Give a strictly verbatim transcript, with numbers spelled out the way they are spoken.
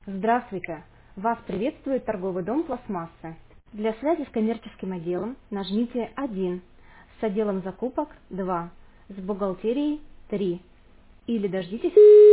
Здравствуйте! Вас приветствует торговый дом «Пластмассы». Для связи с коммерческим отделом нажмите один, с отделом закупок два, с бухгалтерией три или дождитесь...